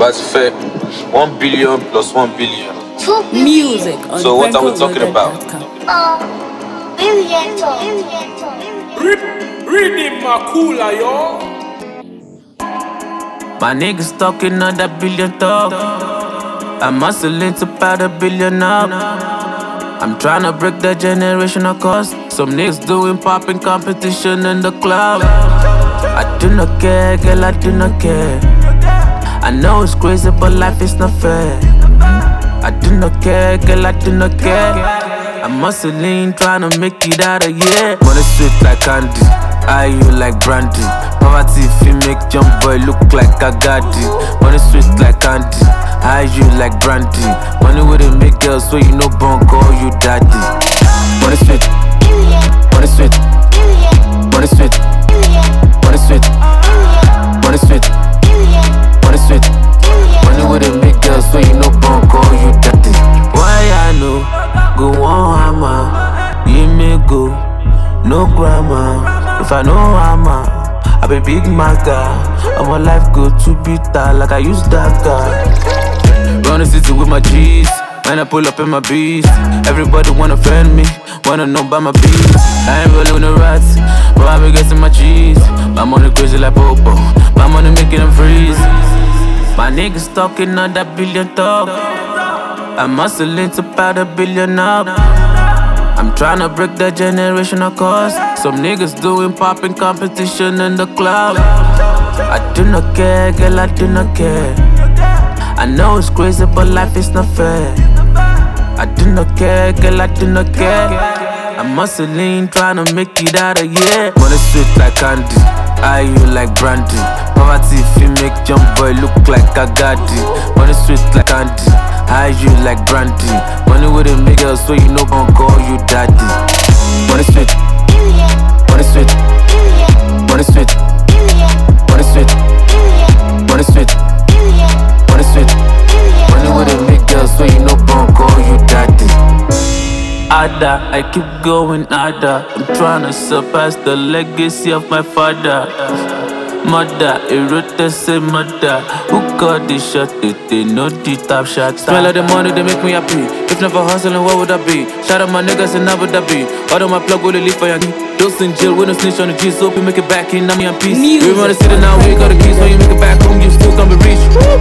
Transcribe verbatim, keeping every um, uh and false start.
But fair, one billion plus one billion. Music on So what are we talking about? Uh, billion. Read it, Makula, yo. My niggas talking on that billion talk. I'm hustling to power the billion up. I'm tryna break that generational cost. Some niggas doing popping competition in the club. I do not care, girl, I do not care. I know it's crazy, but life is not fair. I do not care, girl, I do not care. I'm hustling, tryna make it out of here. Money sweet like candy, eye you like brandy. Poverty if you make young boy look like a gaddy. Money sweet like candy, eye you like brandy. Money with it make girls so you know born call you daddy. Money sweet, money sweet, money sweet, money sweet, money sweet, money sweet. Money with it make girls so you know born call you daddy. Why I know, go on hammer, you may go, no grammar. If I know hammer, I be big maga. And my life go too bitter like I use that guy. Run the city with my G's, when I pull up in my beast. Everybody wanna friend me, wanna know about my beats. I ain't really with the rats, but I be getting my cheese. My money crazy like Popo, my money making them freeze. My niggas talking on that billion talk. I'm hustling to power the billion up. I'm tryna break that generational cost. Some niggas doing popping competition in the club. I do not care, girl, I do not care. I know it's crazy, but life is not fair. I do not care, girl, I do not care. I'm hustling, tryna make it out of here. Money sweet like candy, eye you like brandy. Poverty if you make young boy look like a gaddy. Money sweet like candy, eye you like brandy. Money with it make girls so you know gon' call you daddy. Money sweet, money sweet, money sweet, money sweet, money sweet, money sweet. Money with it make girls so you know gon' call you daddy. Ada, I keep going Ada. I'm tryna surpass the legacy of my father. Mother, erote say mother. Who got the shot? They, they know the top shot. Smell of the money, they make me happy. If never hustling, what would I be? Shout out my niggas in Abu Dhabi. All of my plug will leave for young. Those in jail, we don't snitch on the G. So we make it back in, I'm in peace. We run the city now, we got the keys. So you make it back home, you still gonna be rich.